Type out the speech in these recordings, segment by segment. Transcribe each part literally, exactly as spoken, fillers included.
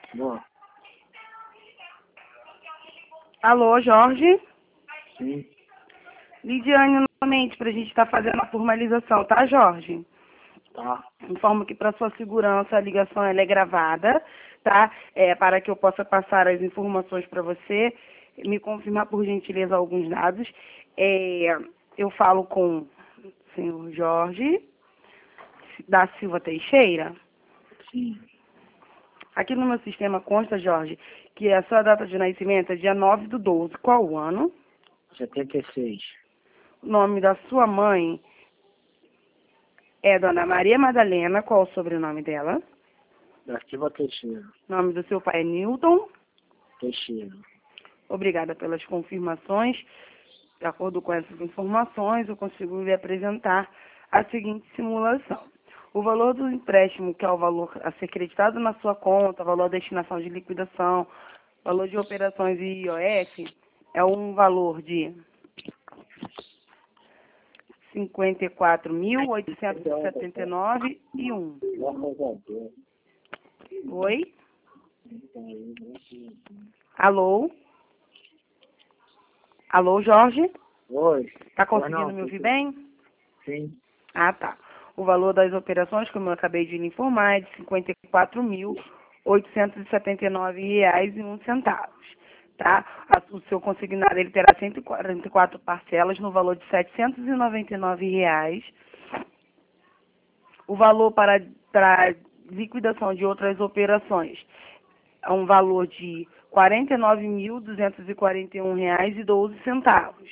Boa. Alô, Jorge? Sim. Lidiane, novamente, para a gente estar fazendo a formalização, tá, Jorge? Tá. Informo que para sua segurança a ligação ela é gravada, tá? É, para que eu possa passar as informações para você, me confirmar por gentileza alguns dados. É, eu falo com o senhor Jorge da Silva Teixeira. Sim. Aqui no meu sistema consta, Jorge, que a sua data de nascimento é dia nove do doze. Qual o ano? setenta e seis. O nome da sua mãe é Dona Maria Madalena. Qual o sobrenome dela? Da Silva Teixeira. O nome do seu pai é Newton. Teixeira. Obrigada pelas confirmações. De acordo com essas informações, eu consigo lhe apresentar a seguinte simulação. O valor do empréstimo, que é o valor a ser creditado na sua conta, valor da destinação de liquidação, valor de operações e I O F, é um valor de cinquenta e quatro mil, oitocentos e setenta e nove e um. Oi? Alô? Alô, Jorge? Oi. Tá Pois conseguindo não, me ouvir tudo- bem? Sim. Ah, tá. O valor das operações, como eu acabei de lhe informar, é de cinquenta e quatro mil, oitocentos e setenta e nove reais e um centavos. Tá? A- O seu consignado ele terá cento e quarenta e quatro parcelas no valor de setecentos e noventa e nove reais. O valor para, para liquidação de outras operações é um valor de quarenta e nove mil, duzentos e quarenta e um reais e doze centavos.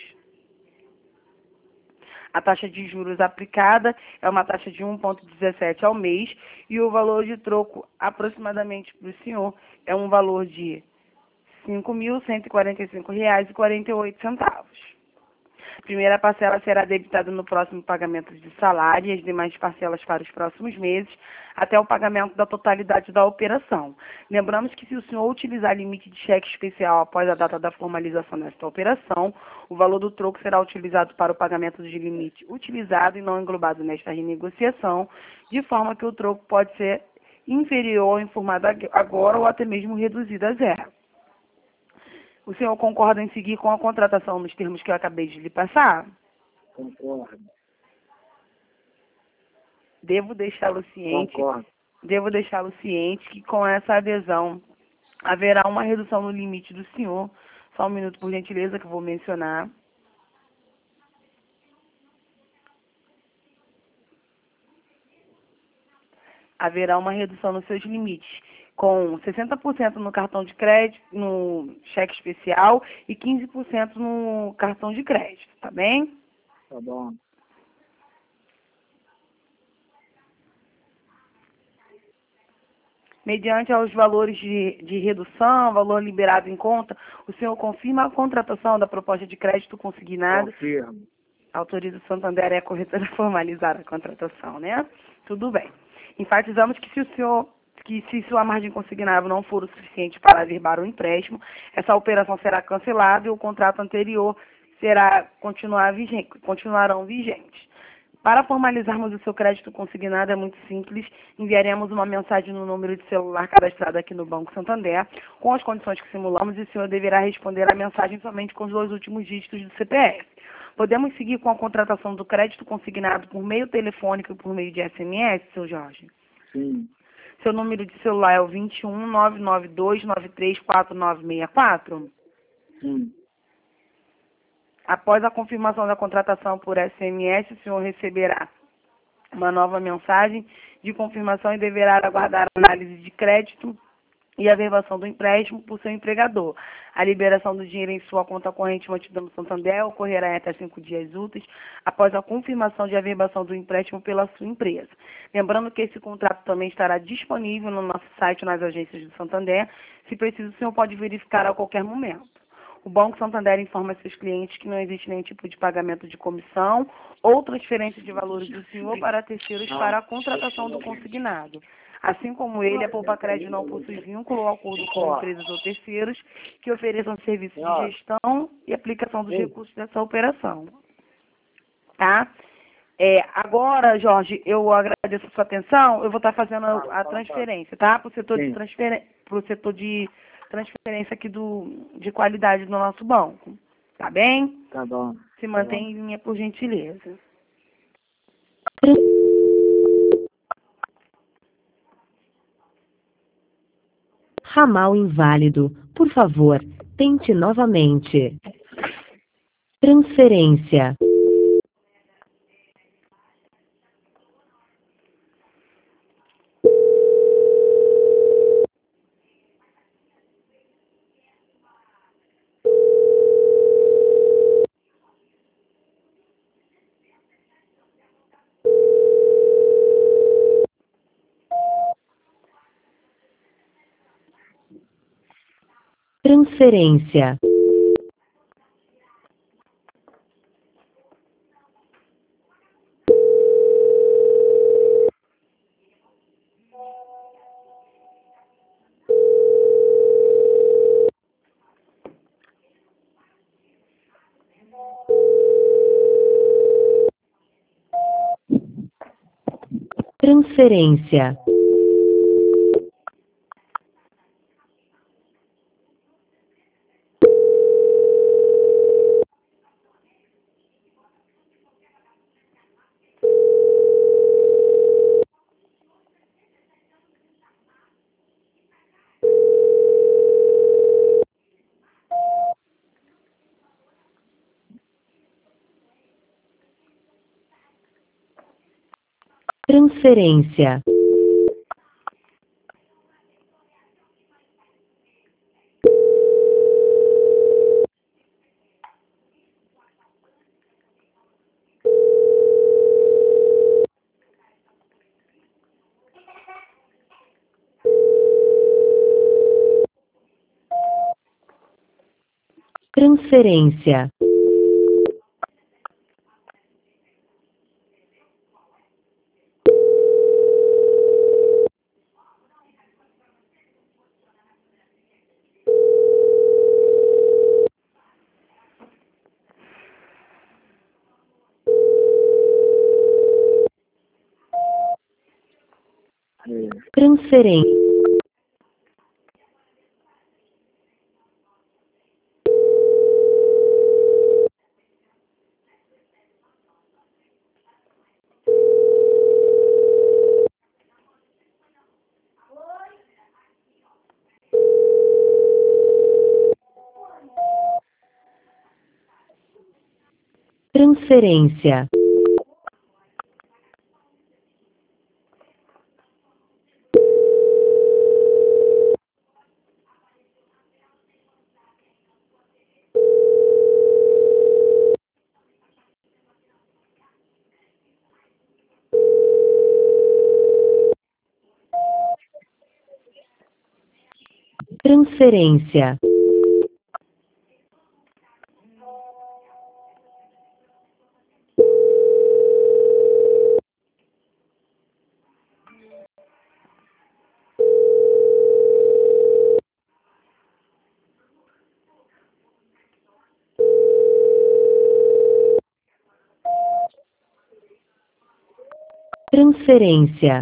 A taxa de juros aplicada é uma taxa de um vírgula dezessete ao mês e o valor de troco aproximadamente para o senhor é um valor de cinco mil, cento e quarenta e cinco reais e quarenta e oito centavos. A primeira parcela será debitada no próximo pagamento de salário e as demais parcelas para os próximos meses, até o pagamento da totalidade da operação. Lembramos que se o senhor utilizar limite de cheque especial após a data da formalização desta operação, o valor do troco será utilizado para o pagamento de limite utilizado e não englobado nesta renegociação, de forma que o troco pode ser inferior ao informado agora ou até mesmo reduzido a zero. O senhor concorda em seguir com a contratação nos termos que eu acabei de lhe passar? Concordo. Devo deixá-lo ciente, Concordo. devo deixá-lo ciente que com essa adesão haverá uma redução no limite do senhor. Só um minuto, por gentileza, que eu vou mencionar. Haverá uma redução nos seus limites, com sessenta por cento no cartão de crédito, no cheque especial e quinze por cento no cartão de crédito, tá bem? Tá bom. Mediante aos valores de, de redução, valor liberado em conta, o senhor confirma a contratação da proposta de crédito consignado. Confirmo. Autoriza o Santander e a corretora a formalizar a contratação, né? Tudo bem. Enfatizamos que se o senhor, que se sua margem consignável não for o suficiente para averbar o empréstimo, essa operação será cancelada e o contrato anterior será continuar vigente, continuarão vigentes. Para formalizarmos o seu crédito consignado é muito simples, enviaremos uma mensagem no número de celular cadastrado aqui no Banco Santander, com as condições que simulamos, e o senhor deverá responder a mensagem somente com os dois últimos dígitos do C P F. Podemos seguir com a contratação do crédito consignado por meio telefônico e por meio de S M S, seu Jorge? Sim. Seu número de celular é o vinte e um, nove nove dois, nove três quatro nove seis quatro? Sim. Após a confirmação da contratação por S M S, o senhor receberá uma nova mensagem de confirmação e deverá aguardar a análise de crédito e a averbação do empréstimo por seu empregador. A liberação do dinheiro em sua conta corrente mantida no Santander ocorrerá em até cinco dias úteis após a confirmação de averbação do empréstimo pela sua empresa. Lembrando que esse contrato também estará disponível no nosso site nas agências do Santander. Se preciso, o senhor pode verificar a qualquer momento. O Banco Santander informa seus clientes que não existe nenhum tipo de pagamento de comissão ou transferência de valores do senhor para terceiros para a contratação do consignado. Assim como ele, a Poupa Crédito não possui vínculo ou acordo com empresas ou terceiros que ofereçam serviços de gestão e aplicação dos recursos dessa operação. Tá? É, agora, Jorge, eu agradeço a sua atenção. Eu vou estar fazendo a, a transferência, tá? Para o setor de Sim. transferência. pro setor de transferência aqui do, de qualidade do nosso banco. Tá bem? Tá bom. Se mantém em linha, por gentileza. Ramal inválido. Por favor, tente novamente. Transferência. Transferência. Transferência. Transferência. Transferência. É. Transferência. Transferência. Transferência. Transferência.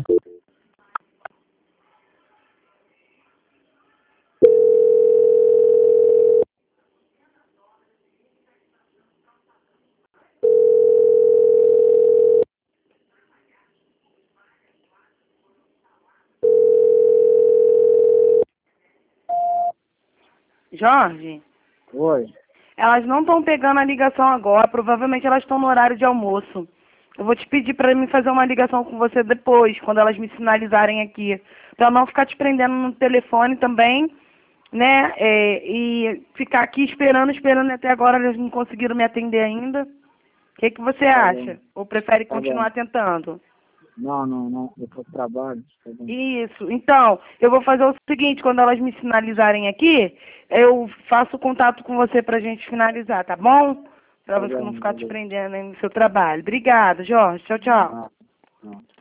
Jorge, Oi. elas não estão pegando a ligação agora, provavelmente elas estão no horário de almoço. Eu vou te pedir para me fazer uma ligação com você depois, quando elas me sinalizarem aqui, para não ficar te prendendo no telefone também, né? É, e ficar aqui esperando, esperando até agora, eles não conseguiram me atender ainda. O que que você Tá acha? bom. Ou prefere Tá continuar bom. tentando? Não, não, não. Eu tô trabalho. Tá bom. Isso. Então, eu vou fazer o seguinte, quando elas me sinalizarem aqui, eu faço contato com você pra gente finalizar, tá bom? Pra Tá você não bom, ficar te beleza. prendendo aí no seu trabalho. Obrigada, Jorge. Tchau, tchau. Ah, não.